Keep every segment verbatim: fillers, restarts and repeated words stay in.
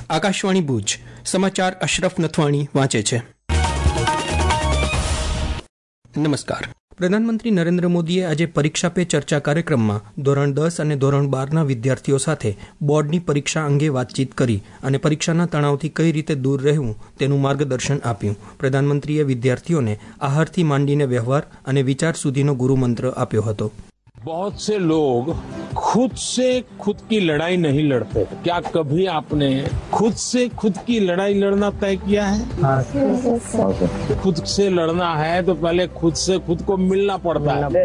આકાશવાણી ભુજ સમાચાર અશરફ નથવાણી વાંચે છે. નમસ્કાર. પ્રધાનમંત્રી નરેન્દ્ર મોદીએ આજે પરીક્ષા પે ચર્ચા કાર્યક્રમમાં ધોરણ દસ અને ધોરણ બારના વિદ્યાર્થીઓ સાથે બોર્ડની પરીક્ષા અંગે વાતચીત કરી અને પરીક્ષાના તણાવથી કઈ રીતે દૂર રહેવું તેનું માર્ગદર્શન આપ્યું. પ્રધાનમંત્રીએ વિદ્યાર્થીઓને આહારથી માંડીને વ્યવહાર અને વિચાર સુધીનો ગુરુમંત્ર આપ્યો હતો. बहुत से लोग खुद से खुद की लड़ाई नहीं लड़ते. क्या कभी आपने खुद से खुद की लड़ाई लड़ना तय किया है? खुद से लड़ना है तो पहले खुद से खुद को मिलना पड़ता है.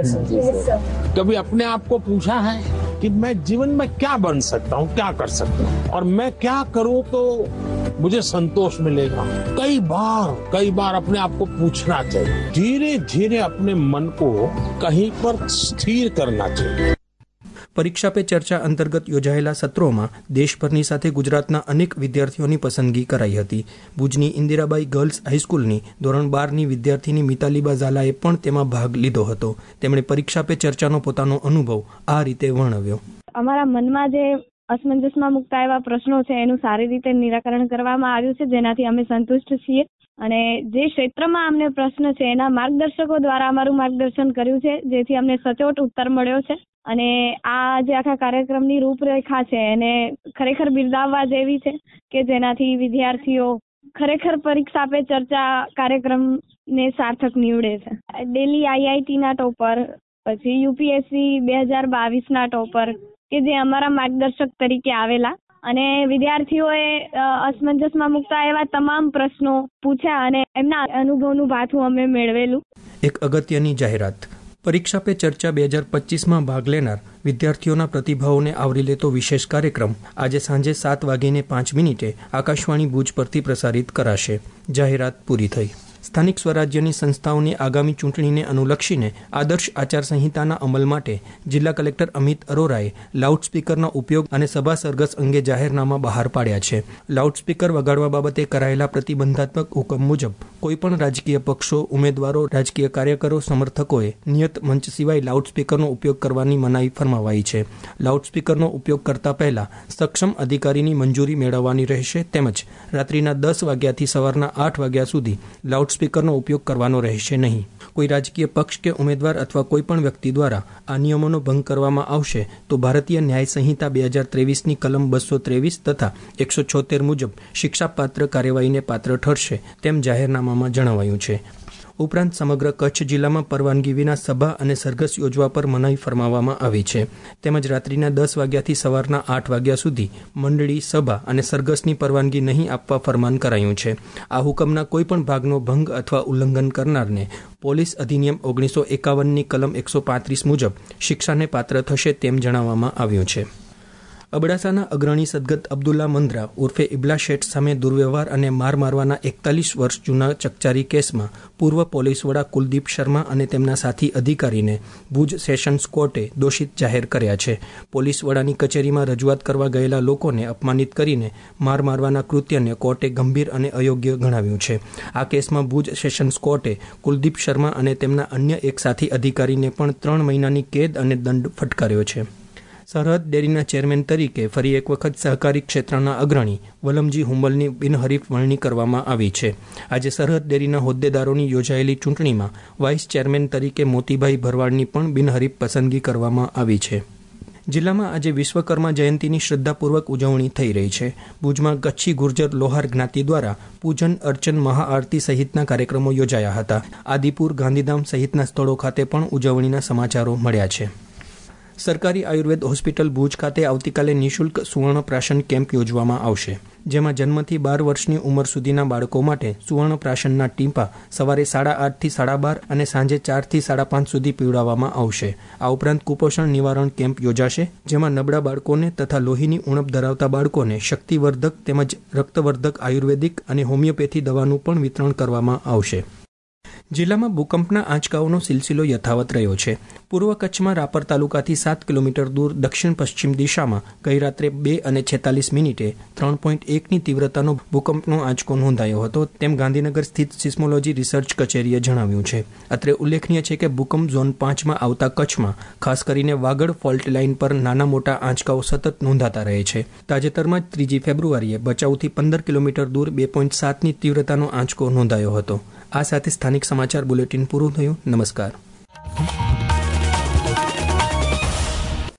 कभी अपने आप को पूछा है कि मैं जीवन में क्या बन सकता हूँ, क्या कर सकता हूँ और मैं क्या करूँ तो मुझे संतोष मिलेगा. कई बार कई बार अपने आप को पूछना चाहिए. धीरे धीरे अपने मन को कहीं पर स्थिर करना चाहिए. પરીક્ષા પે ચર્ચા અંતર્ગત યોજાયેલા સત્રોમાં દેશભરની સાથે ગુજરાતના અનેક વિદ્યાર્થીઓની પસંદગી કરાઈ હતી. ભુજની ઇન્દિરાબાઈ ગર્લ્સ હાઈસ્કૂલની ધોરણ બારની વિદ્યાર્થીની મિતાલીબા ઝાલાએ પણ તેમાં ભાગ લીધો હતો. તેમણે પરીક્ષા પે ચર્ચાનો પોતાનો અનુભવ આ રીતે વર્ણવ્યો. અમારા મનમાં જે અસમંજસમાં મુકતા એવા પ્રશ્નો છે એનું સારી રીતે નિરાકરણ કરવામાં આવ્યું છે, જેનાથી અમે સંતુષ્ટ છીએ. અને જે ક્ષેત્રમાં અમને પ્રશ્ન છે એના માર્ગદર્શકો દ્વારા અમારું માર્ગદર્શન કર્યું છે, જેથી અમને સચોટ ઉત્તર મળ્યો છે. અને આ જે આખા કાર્યક્રમની રૂપરેખા છે એને ખરેખર બિરદાવવા જેવી છે કે જેનાથી વિદ્યાર્થીઓ ખરેખર પરીક્ષા પે ચર્ચા કાર્યક્રમને સાર્થક નીવડે છે. દિલ્હી આઈઆઈટીના ટોપર, પછી યુપીએસસી બે હજાર બાવીસના ટોપર કે જે અમારા માર્ગદર્શક તરીકે આવેલા અને વિદ્યાર્થીઓએ અસમંજસમાં મુકતા એવા તમામ પ્રશ્નો પૂછ્યા અને એમના અનુભવનું ભાથું અમે મેળવેલું. એક અગત્યની જાહેરાત. પરીક્ષા પે ચર્ચા બે હજાર પચીસમાં ભાગ લેનાર વિદ્યાર્થીઓના પ્રતિભાવોને આવરી લેતો વિશેષ કાર્યક્રમ આજે સાંજે સાત વાગીને પાંચ મિનિટે આકાશવાણી ભુજ પરથી પ્રસારિત કરાશે. જાહેરાત પૂરી થઈ. સ્થાનિક સ્વરાજ્યની સંસ્થાઓની આગામી ચૂંટણીને અનુલક્ષીને આદર્શ આચારસંહિતાના અમલ માટે જિલ્લા કલેક્ટર અમિત અરોરાએ લાઉડસ્પીકરનો ઉપયોગ અને સભા સરઘસ અંગે જાહેરનામા બહાર પાડ્યા છે. લાઉડસ્પીકર વગાડવા બાબતે કરાયેલા પ્રતિબંધાત્મક હુકમ મુજબ કોઈપણ રાજકીય પક્ષો, ઉમેદવારો, રાજકીય કાર્યકરો, સમર્થકોએ નિયત મંચ સિવાય લાઉડસ્પીકરનો ઉપયોગ કરવાની મનાઈ ફરમાવાઈ છે. લાઉડસ્પીકરનો ઉપયોગ કરતા પહેલા સક્ષમ અધિકારીની મંજૂરી મેળવવાની રહેશે. તેમજ રાત્રિના દસ વાગ્યાથી સવારના આઠ વાગ્યા સુધી લાઉડ સ્પીકરનો ઉપયોગ કરવાનો રહેશે નહીં. કોઈ રાજકીય પક્ષ કે ઉમેદવાર અથવા કોઈ પણ વ્યક્તિ દ્વારા આ નિયમોનો ભંગ કરવામાં આવશે તો ભારતીય ન્યાય સંહિતા બે હજાર ત્રેવીસની કલમ બસો ત્રેવીસ તથા એકસો છોતેર મુજબ શિક્ષાપાત્ર કાર્યવાહીને પાત્ર ઠરશે તેમ જાહેરનામામાં જણાવાયું છે. ઉપરાંત સમગ્ર કચ્છ જિલ્લામાં પરવાનગી વિના સભા અને સરઘસ યોજવા પર મનાઈ ફરમાવવામાં આવી છે. તેમજ રાત્રિના દસ વાગ્યાથી સવારના આઠ વાગ્યા સુધી મંડળી, સભા અને સરઘસની પરવાનગી નહીં આપવા ફરમાન કરાયું છે. આ હુકમના કોઈપણ ભાગનો ભંગ અથવા ઉલ્લંઘન કરનારને પોલીસ અધિનિયમ ઓગણીસો એકાવનની કલમ એકસો પાંત્રીસ મુજબ શિક્ષાને પાત્ર થશે તેમ જણાવવામાં આવ્યું છે. અબડાસાના અગ્રણી સદગત અબ્દુલ્લા મંદ્રા ઉર્ફે ઇબલા શેઠ સામે દુર્વ્યવહાર અને માર મારવાના એકતાલીસ વર્ષ જૂના ચકચારી કેસમાં પૂર્વ પોલીસ વડા કુલદીપ શર્મા અને તેમના સાથી અધિકારીને ભુજ સેશન્સ કોર્ટે દોષિત જાહેર કર્યા છે. પોલીસ વડાની કચેરીમાં રજૂઆત કરવા ગયેલા લોકોને અપમાનિત કરીને માર મારવાના કૃત્યને કોર્ટે ગંભીર અને અયોગ્ય ગણાવ્યું છે. આ કેસમાં ભુજ સેશન્સ કોર્ટે કુલદીપ શર્મા અને તેમના અન્ય એક સાથી અધિકારીને પણ ત્રણ મહિનાની કેદ અને દંડ ફટકાર્યો છે. સરહદ ડેરીના ચેરમેન તરીકે ફરી એક વખત સહકારી ક્ષેત્રના અગ્રણી વલમજી હુંબલની બિનહરીફ વરણી કરવામાં આવી છે. આજે સરહદ ડેરીના હોદ્દેદારોની યોજાયેલી ચૂંટણીમાં વાઇસ ચેરમેન તરીકે મોતીભાઈ ભરવાડની પણ બિનહરીફ પસંદગી કરવામાં આવી છે. જિલ્લામાં આજે વિશ્વકર્મા જયંતિની શ્રદ્ધાપૂર્વક ઉજવણી થઈ રહી છે. ભુજમાં કચ્છી ગુર્જર લોહાર જ્ઞાતિ દ્વારા પૂજન અર્ચન, મહાઆરતી સહિતના કાર્યક્રમો યોજાયા હતા. આદિપુર, ગાંધીધામ સહિતના સ્થળો ખાતે પણ ઉજવણીના સમાચારો મળ્યા છે. સરકારી આયુર્વેદ હોસ્પિટલ ભુજ ખાતે આવતીકાલે નિઃશુલ્ક સુવર્ણપ્રાશન કેમ્પ યોજવામાં આવશે, જેમાં જન્મથી બાર વર્ષની ઉંમર સુધીના બાળકો માટે સુવર્ણપ્રાશનના ટીપા સવારે સાડા આઠથી સાડા બાર અને સાંજે ચારથી સાડા પાંચ સુધી પીવડાવવામાં આવશે. આ ઉપરાંત કુપોષણ નિવારણ કેમ્પ યોજાશે, જેમાં નબળા બાળકોને તથા લોહીની ઉણપ ધરાવતા બાળકોને શક્તિવર્ધક તેમજ રક્તવર્ધક આયુર્વેદિક અને હોમિયોપેથી દવાનું પણ વિતરણ કરવામાં આવશે. જિલ્લામાં ભૂકંપના આંચકાઓનો સિલસિલો યથાવત રહ્યો છે. પૂર્વ કચ્છમાં રાપર તાલુકાથી સાત કિલોમીટર દૂર દક્ષિણ પશ્ચિમ દિશામાં ગઈ રાત્રે બે અને છેતાલીસ મિનિટે ત્રણ પોઈન્ટ એકની તીવ્રતાનો ભૂકંપનો આંચકો નોંધાયો હતો, તેમ ગાંધીનગર સ્થિત સિસ્મોલોજી રિસર્ચ કચેરીએ જણાવ્યું છે. અત્રે ઉલ્લેખનીય છે કે ભૂકંપ ઝોન પાંચમાં આવતા કચ્છમાં ખાસ કરીને વાગડ ફોલ્ટ લાઇન પર નાના મોટા આંચકાઓ સતત નોંધાતા રહે છે. તાજેતરમાં જ ત્રીજી ફેબ્રુઆરીએ ભચાઉથી પંદર કિલોમીટર દૂર બે પોઈન્ટ સાતની તીવ્રતાનો આંચકો નોંધાયો હતો. આ સાથે સ્થાનિક સમાચાર બુલેટિન પૂરું થયું. નમસ્કાર.